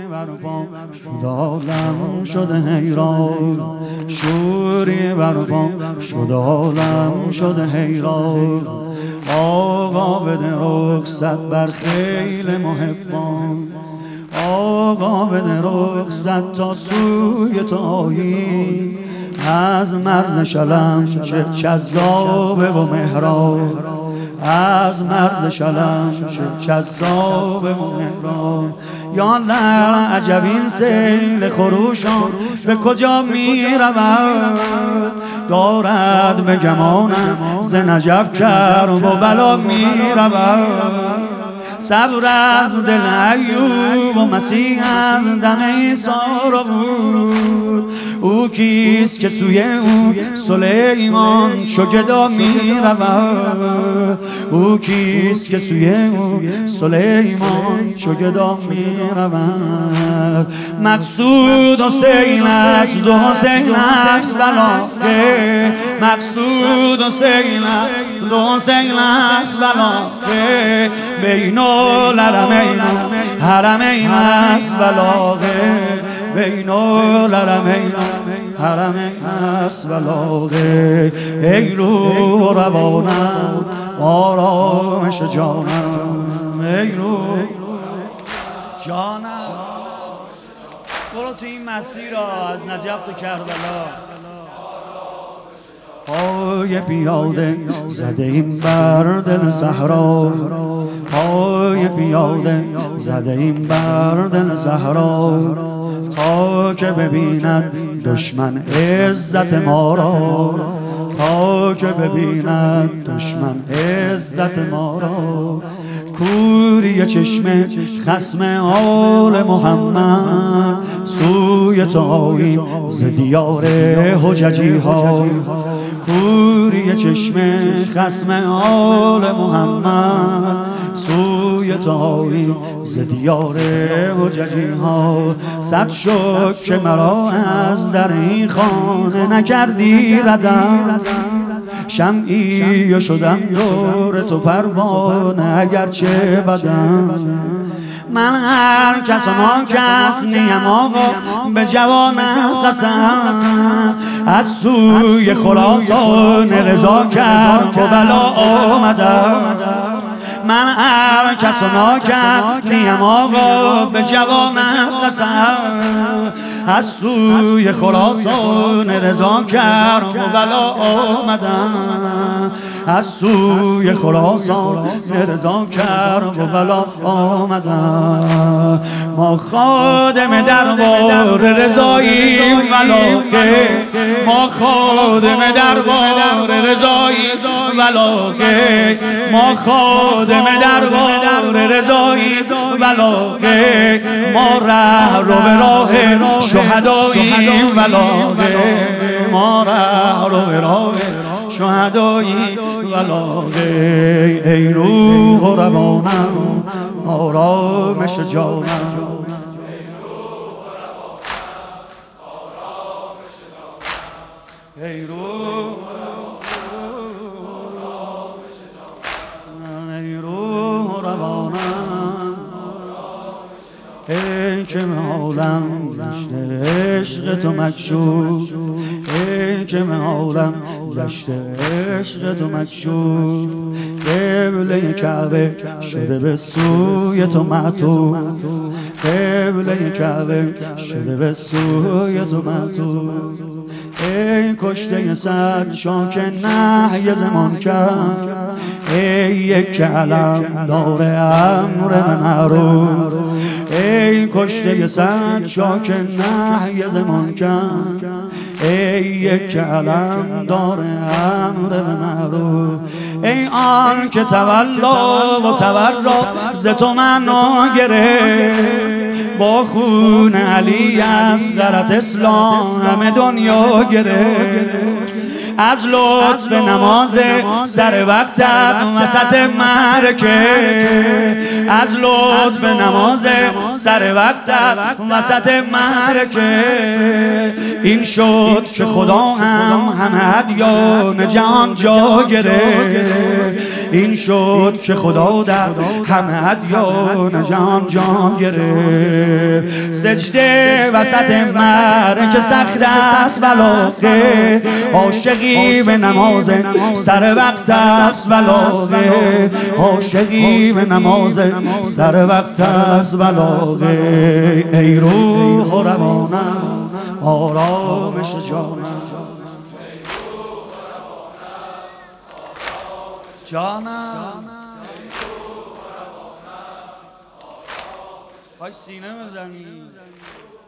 برپا شد عالم شده حیران، شوری برپا شد عالم شده حیران. آقا بده رخصت بر خیل محبان، آقا بده رخصت تا سوی تو آیی. از مرز شلم چه جذابه و مهران، از مرز شلم چه جذابه و مهران. یا الله عجب این سیل خروشان به کجا می رود، دارد به گمانم ز نجف کرب و بلا می رود. صبر از دل ایوب و مسیح از دم عیسی را بود. او کیست که سوی او سلیمان چو گدا می رود، او کیست که سوی او سلیمان چو گدا می رود. مقصود حسین است و حسین است ولاکه، مقصود حسین است و حسین است ولاکه. بین الحرمین حرمین است ولاغه، بین الحرمین حرمین است ولاغه. ای روح روانم آرامش جانم، ای روح جانم. برو تو این مسیر را از نجف تا کربلا. پای پیاده زده این بر دل صحرا، پای پیاده زده این بر دل صحرا. تا که ببیند دشمن عزت ما را، تا که ببیند دشمن عزت ما را. کوری چشم خصم آل محمد سوی تو آییم ز دیار حججی ها. کوری چشم خصم آل محمد سوی تو آییم ز دیار حججی ها. صد شکر که مرا از در این خانه نکردی ردم، شمعی و شدم دور تو پروانه اگرچه بدم. من هر کس و ما کس نیم آقا به جوانم قسم، از سوی خراسان رضا کرد و بلا آمدم. من هر کس و ناکس نیم آقا به جوانم قسم، از سوی خراسان رضا کرد و بلا آمدم، از سوی خراسان رضا کرد و بلا آمدم. ما خادم دربار رضاییم ولاکه، ما خادم دربار رضاییم ولاکه، ما خادم دربار رضاییم ولاکه. ما ره رو به راه شهداییم ولاکه، ما ره رو به راه شهداییم ولاکه. ای روح و روانم آرامش جانم، ای روح روانم. ای که عالم گشته عشق تو مکشوف، ای که عالم گشته عشق تو مکشوف. قبله کعبه شده به سوی تو معطوف، قبله کعبه شده به سوی تو معطوف. ای کشته صد شاک نهی زمان کرد، ای یک علم دار امر به معروف. ای کشته صد شاک نهی زمان کرد، ای یک علم دار امر به معروف. ای آن که تولا و تورا ز تو منو گرفت، با خون علی اصغرت اسلام همه دنیا گرفت. از لطف نماز سر وقتت وسط معرکه، از لطف نماز سر وقتت وسط معرکه. این شد که خدا هم همه ادیان جهان جا گرفت، این شد که خدا در همه ادیان جان گرفت. سجده وسط معرکه سخت است ولاغه، عاشقی به نماز سر وقت است ولاغه، عاشقی به نماز سر وقت است ولاغه. ای روح و روانم آرامش جانم وای سینه بزنی.